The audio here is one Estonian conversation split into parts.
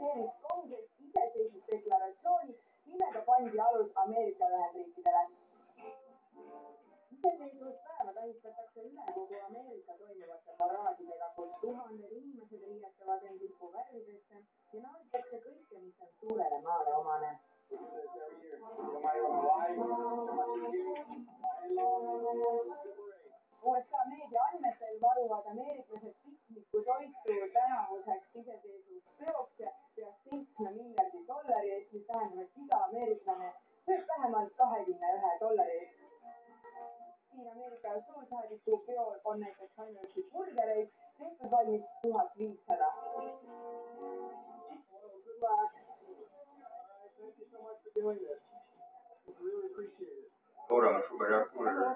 ratifitseeris kongress iseseisvusdeklaratsiooni, millega pandi alus Ameerika Ühendriikidele. Iseseisvuspäeva tähistatakse üle kogu Ameerika toimuvate paraadidega, kus tuhanded inimesed riietavad end lipuvärvidesse ja nauditakse kõike, mis on suurele maale omane. USA meedia andmetel varuvad ameeriklased piknikutoitu tänavuseks iseseisvuspeoks peast $7 miljardit, mis tähendab, et iga ameeriklane sööb vähemalt $21. Siin Ameerika suursaadiku peol on näiteks ainuüksi burgereid tehtud valmis 1500. Suuremaks kui peab kuulda.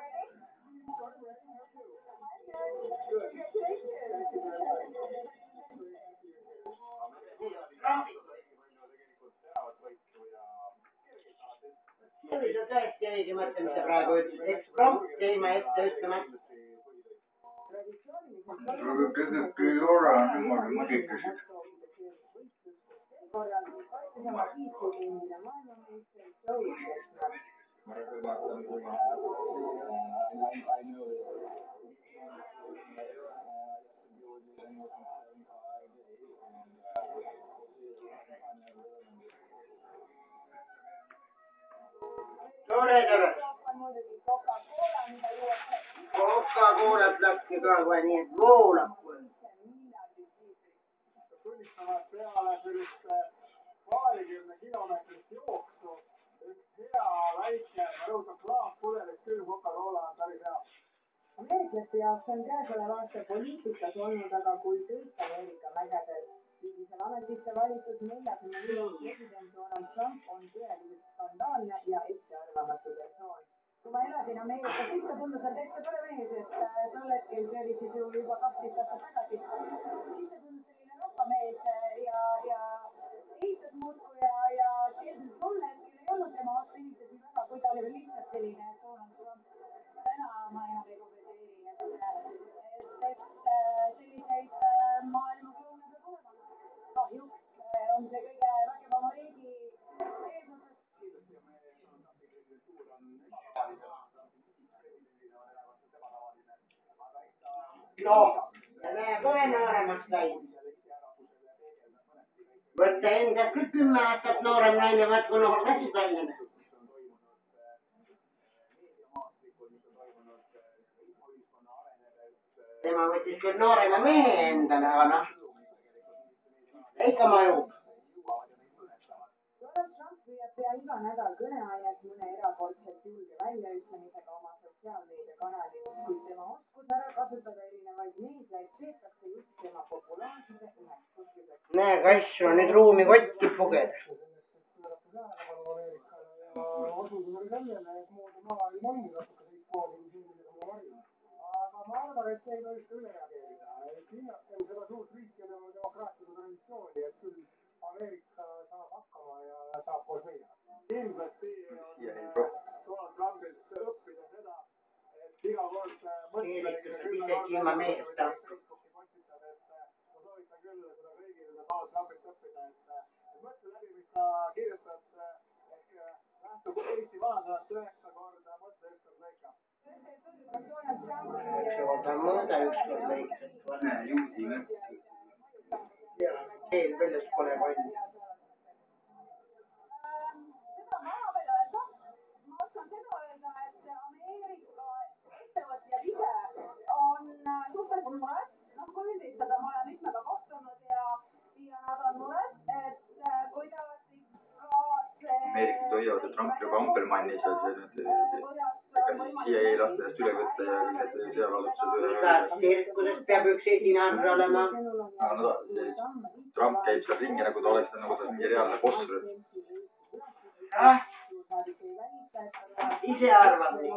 See on tõesti õige mõte, mis sa praegu ütlesid. Eks Trump käima ette ütlema. Kõige korra on niimoodi mõdikasid. Tore. Coca-Colat läkki ka kohe nii, et voolab. Tunnistavad peale sellist paarikümne kilomeetrist jooksu üks hea väike, ma rõhutan, klaaspudelis külm Coca-Cola on päris hea. Ameeriklaste jaoks on käesolev aasta poliitikas olnud aga kui tõik Ameerika mägedel. Sügisel ametisse valitud 45 president Donald Trump on tõeliselt skandaalne ja ettearvamatu persoon. Kui ma elasin Ameerikas, ikka tundus seal täitsa tore mees, et tol hetkel see oli siis juba 12 aastat tagasi. Siis ta tundus selline rahvamees ja ehitas muudkui ja tol hetkel ei olnud tema vastu inimesed nii väga, kui ta oli lihtsalt selline Donald Trump. Täna ma enam ei kommenteeri, et selliseid maailma kloone peab olema. Kahjuks on see kõige vägevama riigi eesotsas. Noh, näe kohe nooremaks läinud. Võtta endast küll 10 aastat noorem naine, vaat kui noor läksid välja. Tema võttis küll noorema mehe endale, aga noh, ikka majub. Donald Trump püüab pea iga nädal kõneainet mõne erakordselt julge väljaütlemisega oma sotsiaalmeediakanalil, kuid tema oskus ära kasutada erinevaid meediaid peetakse just tema populaarsuse üheks põhjuseks. Näe, kass on nüüd ruumi kotti pugeda. Aga ma arvan, et see ei tohiks ka üle reageerida. Hinnakem seda suurt riiki ja tema demokraatlikku traditsiooni, et küll Ameerika saab hakkama ja saab koos meiega. Kindlasti on Donald Trumpilt õppida seda, et iga kord isegi ilma meelest Facebooki postitab, et ma soovitan küll seda kõigile Donald Trumpilt õppida, et mõtle läbi, mis sa kirjutad, ehk lähtub Eesti vanasõnast 9 korda, mõtle 1 kord lõika. Võta mõõda ükskord lõikselt. Juudi mõttes. Ja keel väljas pole valmis. Seda ma veel öelda. Ma oskan seda öelda, et Ameerika ettevõtjad ise on suhteliselt mures. Kui üldistada, ma olen mitmega kohtunud ja nad on mures, et kuidas ikka Ameerikas hoiavad, et Trump juba ampelmannis ja siia ei lasta ennast üle võtta ja need seavallutused. Igas tsirkuses peab üks esinarr olema. Trump käib seal ringi nagu ta oleks mingi reaalne boss. Ise arvab nii.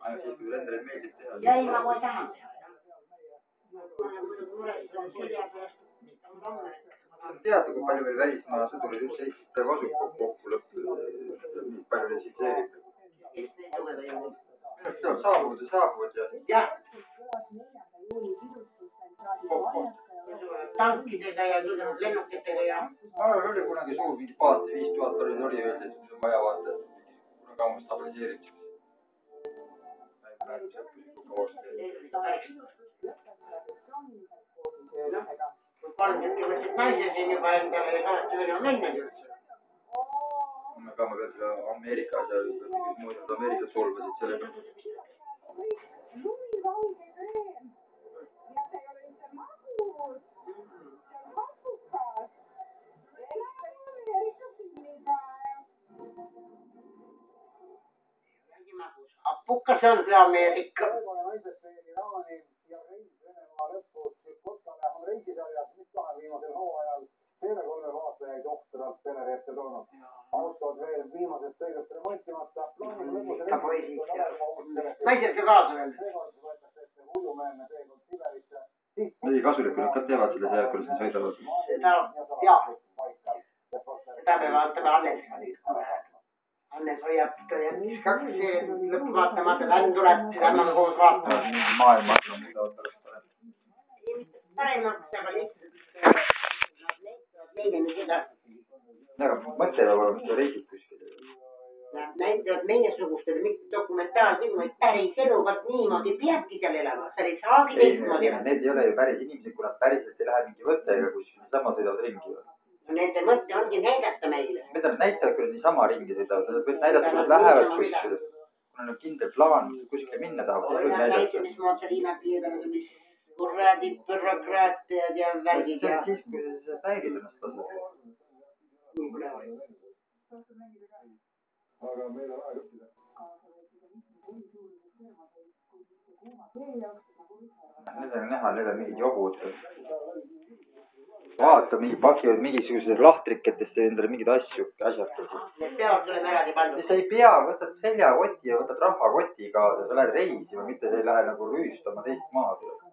ainult siis, kui sulle endale meeldib teha. Ja ei, ma kohe tahan teha. Ma olen muidugi mures selja pärast. Teada, kui palju meil välismaa sõdurid üldse Eestis praegu asub kokku lõppu, palju neid siit seerib. Saabuvad ja. Jah. Tankidega ja lennukitega ja. Oli kunagi suur mingi paati 5000 oli öeldi, et see on vaja vaata, kunagi ammu stabiliseerimiseks. Kui 30 võtsid naise siin juba endale ja saati veel on mennegi üldse. Me peame veel selle Ameerika asja, muidu Ameerikat solvasid sellega. Apukkas on see Ameerika. Viimasel hooajal selle 3 vaatajaid ohtralt Tenerifte toonud. Autod veel viimasest sõidust remontimata. Naised ka kaasa veel. Ei kasulik, kui nad ka teevad selle seal, kuidas nad sõidavad. Seda peavad Annesega nüüd kohe. Annes hoiab jättis 2 lõppu vaatamata, vänn tuleb, seda ma koos vaatama. Maailma asja muudavad pärast parem. Paremaks, aga lihtsalt meile nüüd edasi. Aga mõte peab olema seda reisid kuskil. Nad näitavad meiesugustele mitte dokumentaalfilmeid päris elu, vaat niimoodi peabki seal elama. Seal ei saagi teistmoodi elama. Need ei ole ju päris inimesed, kui nad päriselt ei lähe mingi võttega kuskil, sama sõidavad ringi. Nende mõte ongi näidata meile. Mida nad näitavad, kui nad niisama ringi sõidavad? Nad võivad näidata, kui nad lähevad kuskil. Kui on kindel plaan, kuskil minna tahavad. Nad näitavad, mis mood seal Hiina piirkonnad on, mis kurradid, bürokraatiad ja värgid. See on siis, kui sa näidid ennast tasad. Nii pole vaja. Aga meil on aeg õppida. Need on näha, need on mingid jobud. Vaata, pakivad mingisugused lahtriketesse endale mingeid asjakesi. Need peavad tulema eraldi palju. Sa ei pea, võtad seljakoti ja võtad rahakoti kaasa, sa lähed reisima, mitte sa ei lähe nagu rüüstama teist maad.